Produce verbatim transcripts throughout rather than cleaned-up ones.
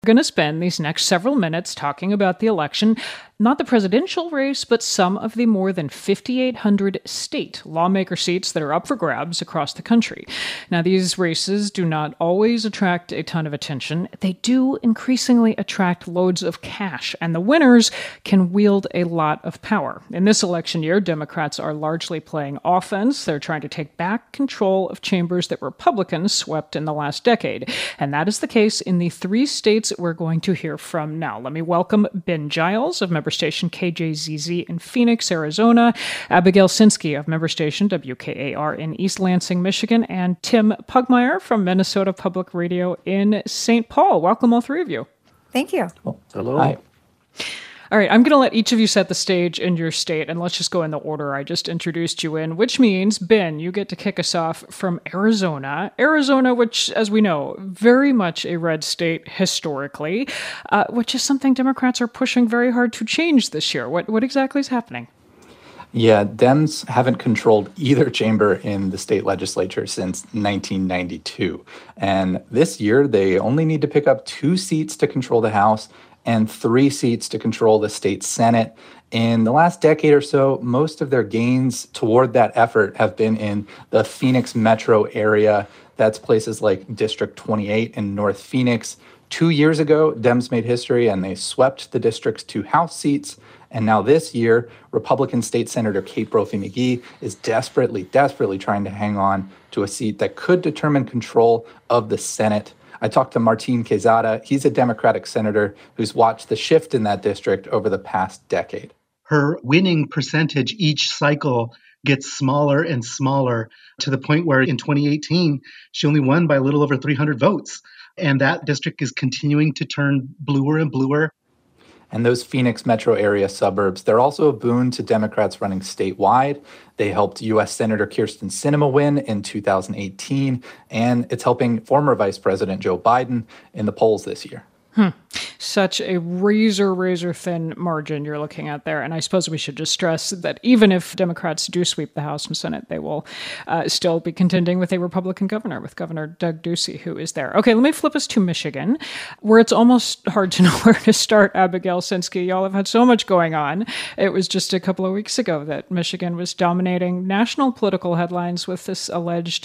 We're going to spend these next several minutes talking about the election, not the presidential race, but some of the more than fifty-eight hundred state lawmaker seats that are up for grabs across the country. Now, these races do not always attract a ton of attention. They do increasingly attract loads of cash, and the winners can wield a lot of power. In this election year, Democrats are largely playing offense. They're trying to take back control of chambers that Republicans swept in the last decade. And that is the case in the three states we're going to hear from now. Let me welcome Ben Giles of member station K J Z Z in Phoenix, Arizona, Abigail Sinsky of member station W K A R in East Lansing, Michigan, and Tim Pugmire from Minnesota Public Radio in Saint Paul. Welcome, all three of you. Thank you. Oh, hello. Hi. All right, I'm going to let each of you set the stage in your state, and let's just go in the order I just introduced you in, which means, Ben, you get to kick us off from Arizona. Arizona, which, as we know, very much a red state historically, uh, which is something Democrats are pushing very hard to change this year. What, what exactly is happening? Yeah, Dems haven't controlled either chamber in the state legislature since nineteen ninety-two. And this year, they only need to pick up two seats to control the House and three seats to control the state Senate. In the last decade or so, most of their gains toward that effort have been in the Phoenix metro area. That's places like District twenty-eight in North Phoenix. Two years ago, Dems made history and they swept the district's two House seats. And now this year, Republican State Senator Kate Brophy-McGee is desperately, desperately trying to hang on to a seat that could determine control of the Senate. I talked to Martin Quezada. He's a Democratic senator who's watched the shift in that district over the past decade. Her winning percentage each cycle gets smaller and smaller to the point where in twenty eighteen, she only won by a little over three hundred votes. And that district is continuing to turn bluer and bluer. And those Phoenix metro area suburbs, they're also a boon to Democrats running statewide. They helped U S Senator Kyrsten Sinema win in two thousand eighteen, and it's helping former Vice President Joe Biden in the polls this year. Hmm. Such a razor, razor thin margin you're looking at there. And I suppose we should just stress that even if Democrats do sweep the House and Senate, they will uh, still be contending with a Republican governor, with Governor Doug Ducey, who is there. Okay, let me flip us to Michigan, where it's almost hard to know where to start, Abigail Sinsky. Y'all have had so much going on. It was just a couple of weeks ago that Michigan was dominating national political headlines with this alleged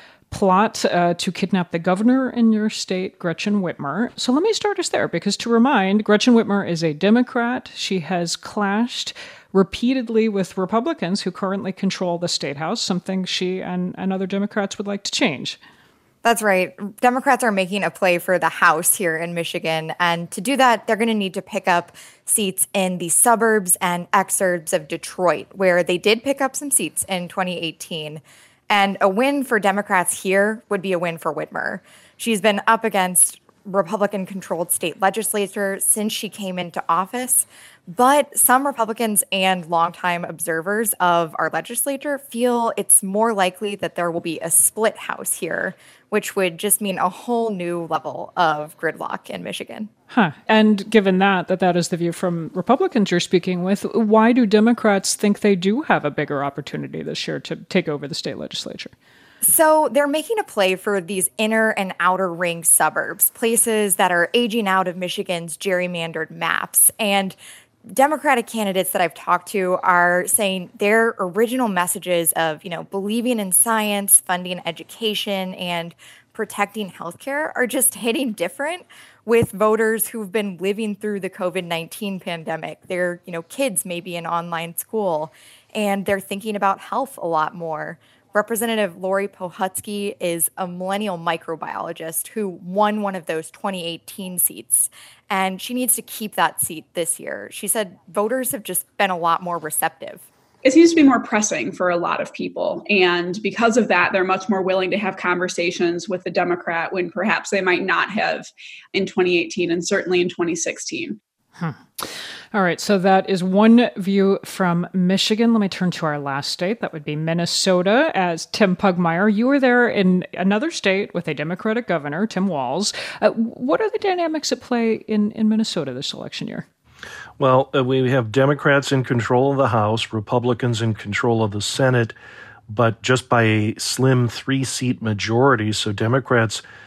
plot uh, to kidnap the governor in your state, Gretchen Whitmer. So let me start us there, because to remind, Gretchen Whitmer is a Democrat. She has clashed repeatedly with Republicans who currently control the state house, something she and, and other Democrats would like to change. That's right. Democrats are making a play for the House here in Michigan. And to do that, they're going to need to pick up seats in the suburbs and exurbs of Detroit, where they did pick up some seats in twenty eighteen. And a win for Democrats here would be a win for Whitmer. She's been up against Republican-controlled state legislature since she came into office. But some Republicans and longtime observers of our legislature feel it's more likely that there will be a split House here, which would just mean a whole new level of gridlock in Michigan. Huh. And given that, that that is the view from Republicans you're speaking with, why do Democrats think they do have a bigger opportunity this year to take over the state legislature? So they're making a play for these inner and outer ring suburbs, places that are aging out of Michigan's gerrymandered maps. And Democratic candidates that I've talked to are saying their original messages of, you know, believing in science, funding education, and protecting healthcare are just hitting different with voters who've been living through the covid nineteen pandemic. Their, you know, kids may be in online school, and they're thinking about health a lot more. Representative Lori Pohutsky is a millennial microbiologist who won one of those twenty eighteen seats, and she needs to keep that seat this year. She said voters have just been a lot more receptive. It seems to be more pressing for a lot of people, and because of that, they're much more willing to have conversations with the Democrat when perhaps they might not have in twenty eighteen and certainly in twenty sixteen. Hmm. All right, so that is one view from Michigan. Let me turn to our last state. That would be Minnesota. As Tim Pugmire, you were there in another state with a Democratic governor, Tim Walz. Uh, what are the dynamics at play in, in Minnesota this election year? Well, uh, we have Democrats in control of the House, Republicans in control of the Senate, but just by a slim three-seat majority. So Democrats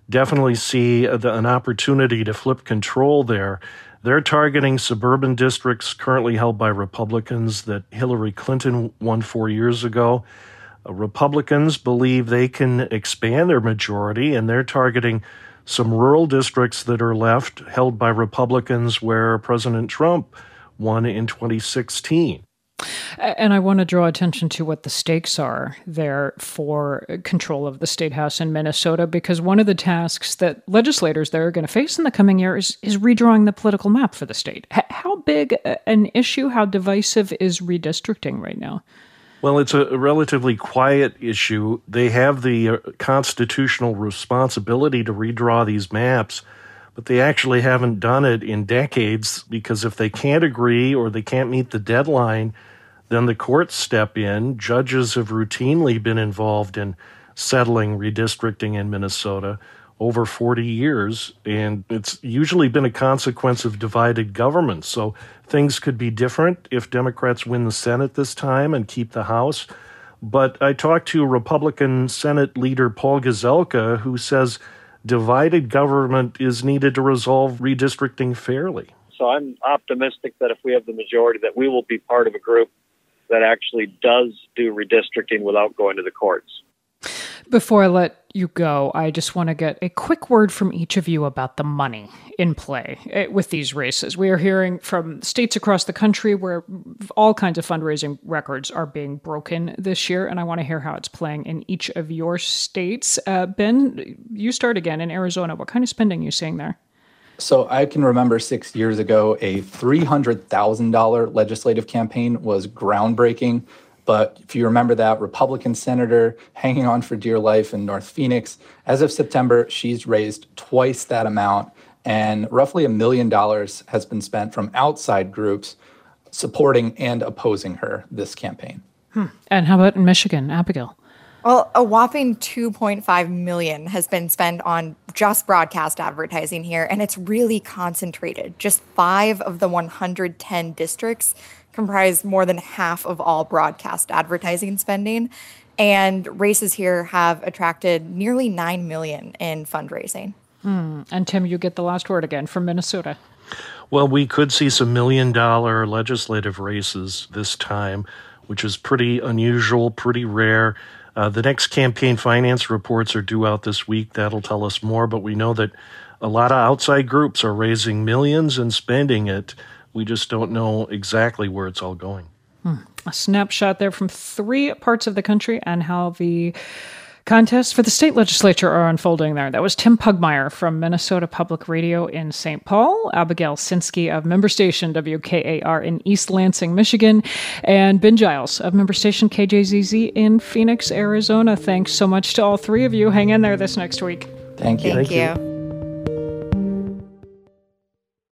definitely see the, an opportunity to flip control there. They're targeting suburban districts currently held by Republicans that Hillary Clinton won four years ago. Uh, Republicans believe they can expand their majority, and they're targeting some rural districts that are left held by Republicans where President Trump won in twenty sixteen. And I want to draw attention to what the stakes are there for control of the state house in Minnesota, because one of the tasks that legislators there are going to face in the coming year is, is redrawing the political map for the state. H- how big an issue, how divisive is redistricting right now? Well, it's a relatively quiet issue. They have the constitutional responsibility to redraw these maps, but they actually haven't done it in decades, because if they can't agree or they can't meet the deadline, then the courts step in. Judges have routinely been involved in settling redistricting in Minnesota over forty years, and it's usually been a consequence of divided government. So things could be different if Democrats win the Senate this time and keep the House. But I talked to Republican Senate leader Paul Gazelka, who says divided government is needed to resolve redistricting fairly. So I'm optimistic that if we have the majority, that we will be part of a group that actually does do redistricting without going to the courts. Before I let you go, I just want to get a quick word from each of you about the money in play with these races. We are hearing from states across the country where all kinds of fundraising records are being broken this year, and I want to hear how it's playing in each of your states. Uh, Ben, you start again in Arizona. What kind of spending are you seeing there? So I can remember six years ago, a three hundred thousand dollars legislative campaign was groundbreaking. But if you remember that Republican senator hanging on for dear life in North Phoenix, as of September, she's raised twice that amount. And roughly a million dollars has been spent from outside groups supporting and opposing her this campaign. Hmm. And how about in Michigan, Abigail? Well, a whopping two point five million dollars has been spent on just broadcast advertising here, and it's really concentrated. Just five of the one hundred ten districts comprise more than half of all broadcast advertising spending, and races here have attracted nearly nine million dollars in fundraising. Hmm. And Tim, you get the last word again from Minnesota. Well, we could see some million-dollar legislative races this time, which is pretty unusual, pretty rare. Uh, the next campaign finance reports are due out this week. That'll tell us more, but we know that a lot of outside groups are raising millions and spending it. We just don't know exactly where it's all going. Hmm. A snapshot there from three parts of the country and how the contests for the state legislature are unfolding there. That was Tim Pugmire from Minnesota Public Radio in Saint Paul, Abigail Sinsky of member station W K A R in East Lansing, Michigan, and Ben Giles of member station K J Z Z in Phoenix, Arizona. Thanks so much to all three of you. Hang in there this next week. Thank you. Thank, Thank you. you.